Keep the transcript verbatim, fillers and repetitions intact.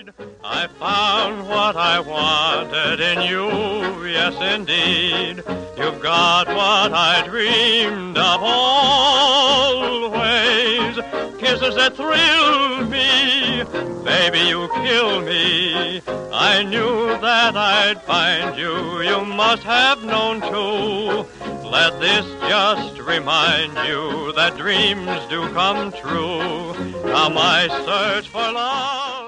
I found what I wanted in you, yes indeed. You've got what I dreamed of always. Kisses that thrill me, baby, you kill me. I knew that I'd find you, you must have known too. Let this just remind you that dreams do come true. Now my search for love